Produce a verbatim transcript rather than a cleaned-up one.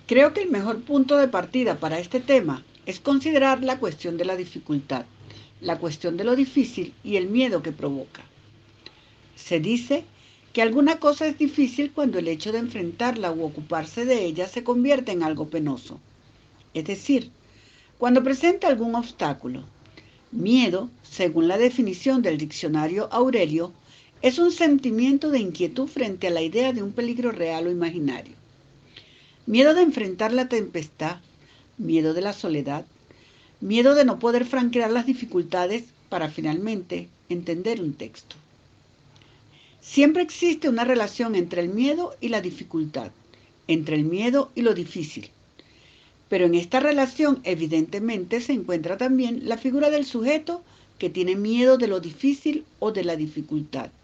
Creo que el mejor punto de partida para este tema es considerar la cuestión de la dificultad, la cuestión de lo difícil y el miedo que provoca. Se dice que alguna cosa es difícil cuando el hecho de enfrentarla u ocuparse de ella se convierte en algo penoso. Es decir, cuando presenta algún obstáculo. Miedo, según la definición del diccionario Aurelio, es un sentimiento de inquietud frente a la idea de un peligro real o imaginario. Miedo de enfrentar la tempestad, miedo de la soledad, miedo de no poder franquear las dificultades para finalmente entender un texto. Siempre existe una relación entre el miedo y la dificultad, entre el miedo y lo difícil. Pero en esta relación evidentemente se encuentra también la figura del sujeto que tiene miedo de lo difícil o de la dificultad.